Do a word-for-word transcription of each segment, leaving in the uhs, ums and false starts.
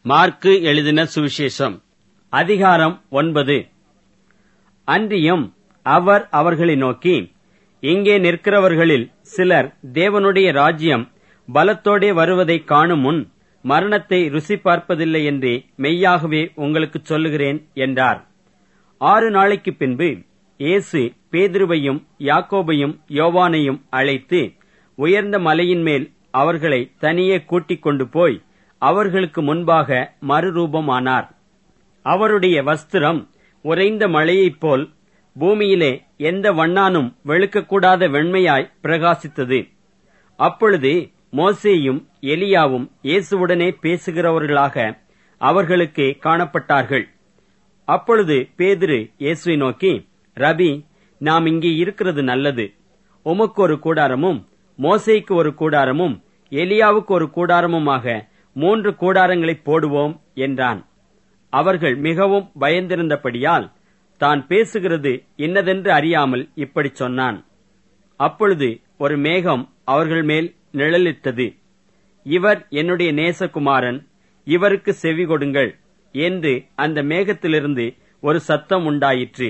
Mark எழுதின சுவிசேஷம் அதிகாரம் ஒன்பது. அன்றியும் அவர் அவர்களை நோக்கி, இங்கே நிற்கிறவர்களில் சிலர் தேவனுடைய ராஜ்யம் பலத்தோடே வருவதை காணும் முன் மரணத்தை ருசி பார்ப்பதில்லை என்று மெய்யாகவே உங்களுக்கு சொல்லுகிறேன் என்றார். ஆறு நாளைக்கு பின்பு இயேசு பேதுருவையும் யாக்கோபையும் யோவானையும் அழைத்து உயர்ந்த மலையின் மேல் அவர்களை தனியே கூட்டிக் கொண்டு போய் அவர்களுக்கு முன்பாக மறுரூபமானார். அவருடைய வஸ்திரம் உறைந்த மழையைப் போல் பூமியிலே எந்த வண்ணானும் வெளுக்கக்கூடாத வெண்மையாய் பிரகாசித்தது. அப்பொழுது மோசேயும் எலியாவும் இயேசுவுடனே பேசுகிறவர்களாக அவர்களுக்கு காணப்பட்டார்கள். அப்பொழுது பேதுரு இயேசுவை நோக்கி, ரபி, நாம் இங்கே இருக்கிறது நல்லது. உமக்கு ஒரு கூடாரமும் மோசேக்கு ஒரு கூடாரமும் எலியாவுக்கு ஒரு கூடாரமுமாக மூன்று கூடாரங்களை போடுவோம் என்றான். அவர்கள் மிகவும் பயந்திருந்தபடியால் தான் பேசுகிறது இன்னதென்று அறியாமல் இப்படி சொன்னான். அப்பொழுது ஒரு மேகம் அவர்கள் மேல் நிழலிட்டது. இவர் என்னுடைய நேசகுமாரன், இவருக்கு செவி கொடுங்கள் என்று அந்த மேகத்திலிருந்து ஒரு சத்தம் உண்டாயிற்று.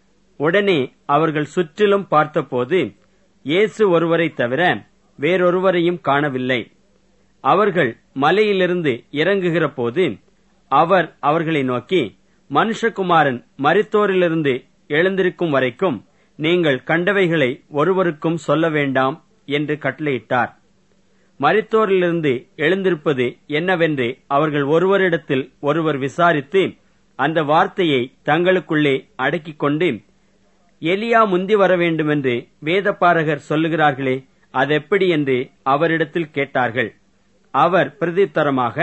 உடனே அவர்கள் சுற்றிலும் பார்த்தபோது இயேசு ஒருவரை தவிர வேறொருவரையும் காணவில்லை. அவர்கள் மலையிலிருந்து இறங்குகிற போது அவர் அவர்களை நோக்கி, மனுஷகுமாரன் மரித்தோரிலிருந்து எழுந்திருக்கும் வரைக்கும் நீங்கள் கண்டவைகளை ஒருவருக்கும் சொல்ல வேண்டாம் என்று கட்டளையிட்டார். மரித்தோரிலிருந்து எழுந்திருப்பது என்னவென்று அவர்கள் ஒருவரிடத்தில் ஒருவர் விசாரித்து அந்த வார்த்தையை தங்களுக்குள்ளே அடக்கிக் கொண்டு, எலியா முந்தி வர வேண்டுமென்று வேதபாரகர் சொல்லுகிறார்களே, அதெப்படி என்று அவரிடத்தில் கேட்டார்கள். அவர் பிரதித்தரமாக,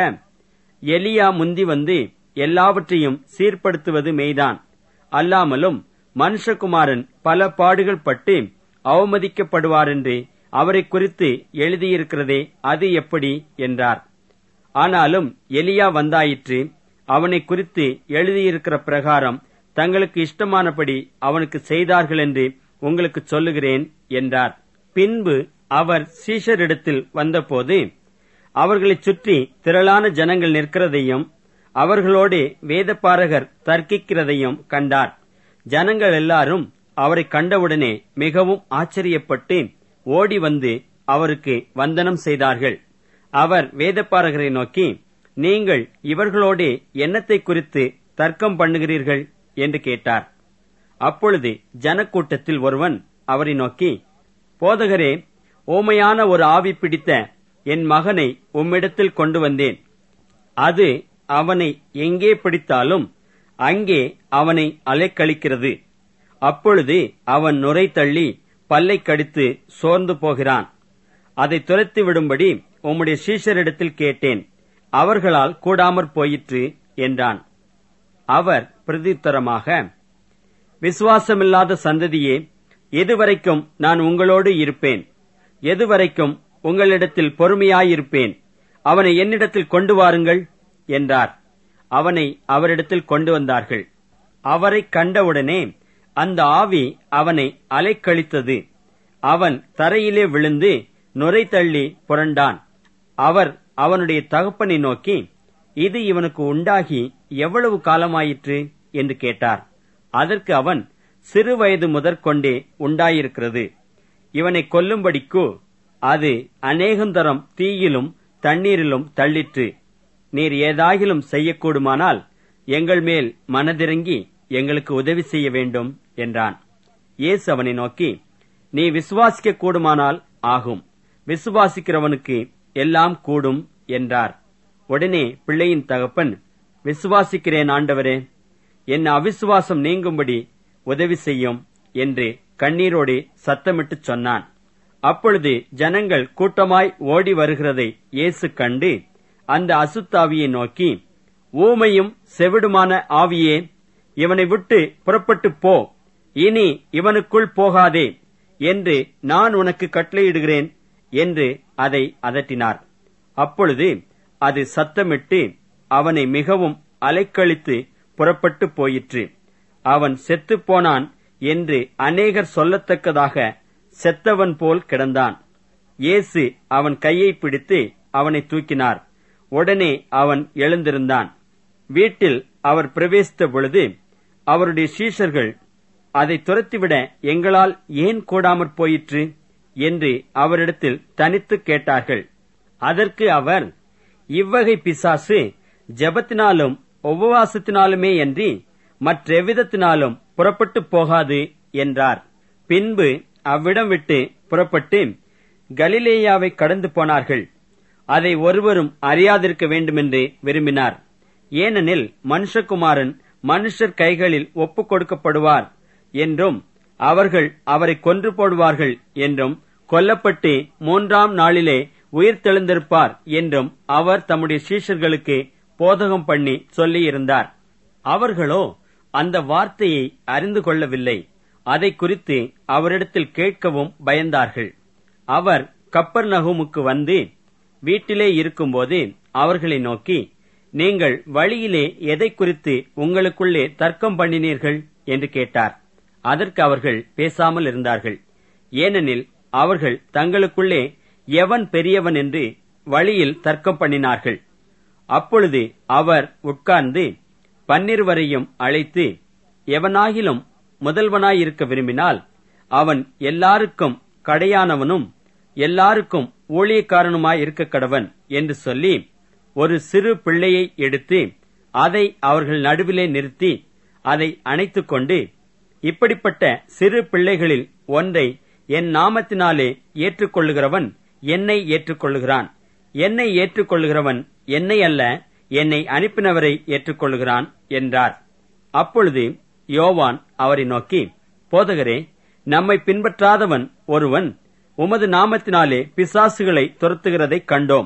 எலியா முந்தி வந்து எல்லாவற்றையும் சீர்படுத்துவது மெய்தான். அல்லாமலும் மனுஷகுமாரன் பல பாடுகள் பட்டு அவமதிக்கப்படுவார் என்று அவரை குறித்து எழுதியிருக்கிறதே, அது எப்படி என்றார். ஆனாலும் எலியா வந்தாயிற்று, அவனை குறித்து எழுதியிருக்கிற பிரகாரம் தங்களுக்கு இஷ்டமானபடி அவனுக்கு செய்தார்கள் என்று உங்களுக்கு சொல்லுகிறேன் என்றார். பின்பு அவர் சீஷரிடத்தில் வந்தபோது அவர்களைச் சுற்றி திரளான ஜனங்கள் நிற்கிறதையும் அவர்களோடு வேதபாரகர் தர்க்கிக்கிறதையும் கண்டார். ஜனங்கள் எல்லாரும் அவரை கண்டவுடனே மிகவும் ஆச்சரியப்பட்டு ஓடி வந்து அவருக்கு வந்தனம் செய்தார்கள். அவர் வேதபாரகரை நோக்கி, நீங்கள் இவர்களோடு என்னத்தை குறித்து தர்க்கம் பண்ணுகிறீர்கள் என்று கேட்டார். அப்பொழுது ஜனக்கூட்டத்தில் ஒருவன் அவரை நோக்கி, போதகரே, ஓமையான ஒரு ஆவி பிடித்த என் மகனை உம்மிடத்தில் கொண்டு வந்தேன். அது அவனை எங்கே பிடித்தாலும் அங்கே அவனை அலைக்கழிக்கிறது. அப்பொழுது அவன் நுரை தள்ளி பல்லை கடித்து சோர்ந்து போகிறான். அதை துரத்தி விடும்படி உம்முடைய சீஷரிடத்தில் கேட்டேன், அவர்களால் கூடாமற் போயிற்று என்றான். அவர் பிரதித்தரமாக, விசுவாசமில்லாத சந்ததியே, எதுவரைக்கும் நான் உங்களோடு இருப்பேன்? எதுவரைக்கும் உங்களிடத்தில் பொறுமையாயிருப்பேன்? அவனை என்னிடத்தில் கொண்டு வாருங்கள் என்றார். அவனை அவரிடத்தில் கொண்டு வந்தார்கள். அவரை கண்டவுடனே அந்த ஆவி அவனை அலைக்கழித்தது. அவன் தரையிலே விழுந்து நுரை தள்ளி புரண்டான். அவர் அவனுடைய தகப்பனை நோக்கி, இது இவனுக்கு உண்டாகி எவ்வளவு காலமாயிற்று என்று கேட்டார். அதற்கு அவன், சிறு வயது முதற்கொண்டே உண்டாயிருக்கிறது. இவனை கொல்லும்படிக்கு அது அநேகந்தரம் தீயிலும் தண்ணீரிலும் தள்ளிற்று. நீர் ஏதாகிலும் செய்யக்கூடுமானால் எங்கள் மேல் மனதிறங்கி எங்களுக்கு உதவி செய்ய வேண்டும் என்றான். இயேசு அவனை நோக்கி, நீ விசுவாசிக்க கூடுமானால் ஆகும், விசுவாசிக்கிறவனுக்கு எல்லாம் கூடும் என்றார். உடனே பிள்ளையின் தகப்பன், விசுவாசிக்கிறேன் ஆண்டவரே, என் அவிசுவாசம் நீங்கும்படி உதவி செய்யும் என்று கண்ணீரோடு சத்தமிட்டு சொன்னான். அப்பொழுது ஜனங்கள் கூட்டமாய் ஓடி வருகிறதை இயேசு கண்டு அந்த அசுத்தாவியை நோக்கி, ஊமையும் செவிடுமான ஆவியே, இவனை விட்டு புறப்பட்டு போ, இனி இவனுக்குள் போகாதே என்று நான் உனக்கு கட்டளையிடுகிறேன் என்று அதை அதட்டினார். அப்பொழுது அது சத்தமிட்டு அவனை மிகவும் அலைக்கழித்து புறப்பட்டு போயிற்று. அவன் செத்துப் போனான் என்று அநேகர் சொல்லத்தக்கதாக செத்தவன் போல் கிடந்தான். இயேசு அவன் கையை பிடித்து அவனை தூக்கினார். உடனே அவன் எழுந்திருந்தான். வீட்டில் அவர் பிரவேசித்த பொழுது அவருடைய சீஷர்கள், அதை துரத்திவிட எங்களால் ஏன் கூடாமற் போயிற்று என்று அவரிடத்தில் தனித்து கேட்டார்கள். அதற்கு அவர், இவ்வகை பிசாசு ஜெபத்தினாலும் உபவாசத்தினாலுமே அன்றி மற்றெவ்விதத்தினாலும் புறப்பட்டு போகாது என்றார். பின்பு அவ்விடம் விட்டு புறப்பட்டு கலிலேயாவை கடந்து போனார்கள். அதை ஒருவரும் அறியாதிருக்க வேண்டுமென்று விரும்பினார். ஏனெனில் மனுஷகுமாரன் மனுஷர் கைகளில் ஒப்புக் கொடுக்கப்படுவார் என்றும் அவர்கள் அவரை கொன்று போடுவார்கள் என்றும் கொல்லப்பட்டு மூன்றாம் நாளிலே உயிர்த்தெழுந்திருப்பார் என்றும் அவர் தம்முடைய சீஷர்களுக்கு போதகம் பண்ணி சொல்லியிருந்தார். அவர்களோ அந்த வார்த்தையை அறிந்து கொள்ளவில்லை. அதை குறித்து அவரிடத்தில் கேட்கவும் பயந்தார்கள். அவர் கப்பர்நகூமுக்கு வந்து வீட்டிலே இருக்கும்போது அவர்களை நோக்கி, நீங்கள் வழியிலே எதை குறித்து உங்களுக்குள்ளே தர்க்கம் பண்ணினீர்கள் என்று கேட்டார். அதற்கு அவர்கள் பேசாமல் இருந்தார்கள். ஏனெனில் அவர்கள் தங்களுக்குள்ளே எவன் பெரியவன் என்று வழியில் தர்க்கம் பண்ணினார்கள். அப்பொழுது அவர் உட்கார்ந்து பன்னிருவரையும் அழைத்து, எவனாகிலும் முதல்வனாயிருக்க விரும்பினால் அவன் எல்லாருக்கும் கடையானவனும் எல்லாருக்கும் ஊழியக்காரனுமாயிருக்க கடவன் என்று சொல்லி, ஒரு சிறு பிள்ளையை எடுத்து அதை அவர்கள் நடுவிலே நிறுத்தி அதை அணைத்துக் கொண்டு, இப்படிப்பட்ட சிறு பிள்ளைகளில் ஒன்றை என் நாமத்தினாலே ஏற்றுக்கொள்ளுகிறவன் என்னை ஏற்றுக்கொள்ளுகிறான், என்னை ஏற்றுக்கொள்ளுகிறவன் என்னை அல்ல என்னை அனுப்பினவரை ஏற்றுக்கொள்ளுகிறான் என்றார். அப்பொழுது யோவான் அவரை நோக்கி, போதகரே, நம்மை பின்பற்றாதவன் ஒருவன் உமது நாமத்தினாலே பிசாசுகளை துரத்துகிறதைக் கண்டோம்.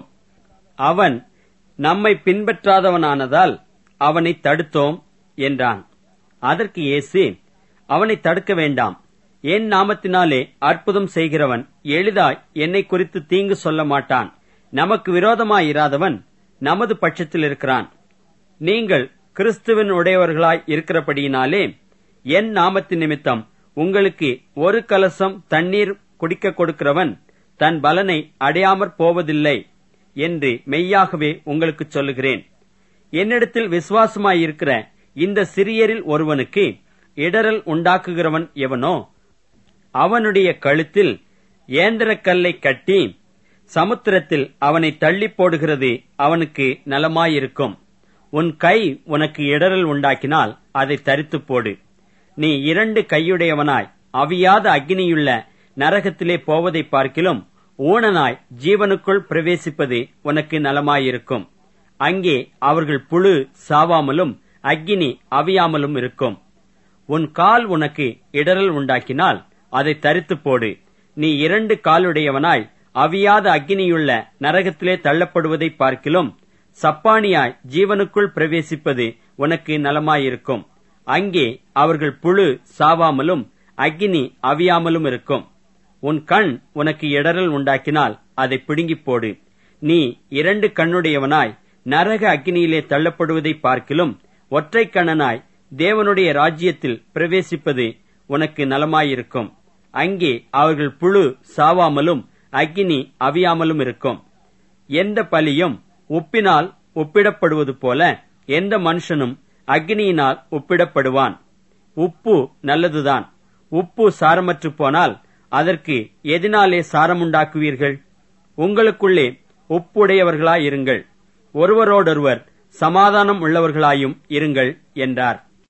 அவன் நம்மை பின்பற்றாதவனானதால் அவனை தடுத்தோம் என்றான். அதற்கு இயேசு, அவனை தடுக்க வேண்டாம். என் நாமத்தினாலே அற்புதம் செய்கிறவன் எளிதாய் என்னை குறித்து தீங்கு சொல்ல மாட்டான். நமக்கு விரோதமாயிராதவன் நமது பட்சத்தில் இருக்கிறான். நீங்கள் கிறிஸ்துவின் உடையவர்களாய் இருக்கிறபடியினாலே என் நாமத்தின் நிமித்தம் உங்களுக்கு ஒரு கலசம் தண்ணீர் குடிக்க கொடுக்கிறவன் தன் பலனை அடையாமற் போவதில்லை என்று மெய்யாகவே உங்களுக்கு சொல்லுகிறேன். என்னிடத்தில் விசுவாசமாயிருக்கிற இந்த சிறியரில் ஒருவனுக்கு இடறல் உண்டாக்குகிறவன் எவனோ அவனுடைய கழுத்தில் ஏந்திரக்கல்லை கட்டி சமுத்திரத்தில் அவனை தள்ளி போடுகிறது அவனுக்கு நலமாயிருக்கும். உன் கை உனக்கு இடறல் உண்டாக்கினால் அதை தரித்து போடு. நீ இரண்டு கையுடையவனாய் அவியாத அக்கினியுள்ள நரகத்திலே போவதை பார்க்கிலும் ஊனனாய் ஜீவனுக்குள் பிரவேசிப்பது உனக்கு நலமாயிருக்கும். அங்கே அவர்கள் புழு சாவாமலும் அக்கினி அவியாமலும் இருக்கும். உன் கால் உனக்கு இடறல் உண்டாக்கினால் அதை தரித்து போடு. நீ இரண்டு காலுடையவனாய் அவியாத அக்கினியுள்ள நரகத்திலே தள்ளப்படுவதை பார்க்கிலும் சப்பானியாய் ஜீவனுக்குள் பிரவேசிப்பது உனக்கு நலமாயிருக்கும். அங்கே அவர்கள் புழு சாவாமலும் அக்கினி அவியாமலும் இருக்கும். உன் கண் உனக்கு இடறல் உண்டாக்கினால் அதை பிடுங்கிப் போடு. நீ இரண்டு கண்ணுடையவனாய் நரக அக்கினியிலே தள்ளப்படுவதை பார்க்கிலும் ஒற்றை கண்ணனாய் தேவனுடைய ராஜ்யத்தில் பிரவேசிப்பது உனக்கு நலமாயிருக்கும். அங்கே அவர்கள் புழு சாவாமலும் அக்கினி அவியாமலும் இருக்கும். எந்த பலியும் உப்பினால் ஒப்பிடப்படுவது போல எந்த மனுஷனும் அக்கினியினால் ஒப்பிடப்படுவான். உப்பு நல்லதுதான். உப்பு சாரமற்று போனால் அதற்கு எதினாலே சாரமுண்டாக்குவீர்கள்? உங்களுக்குள்ளே உப்புடையவர்களாயிருங்கள், ஒருவரோடொருவர் சமாதானம் உள்ளவர்களாயும் இருங்கள் என்றார்.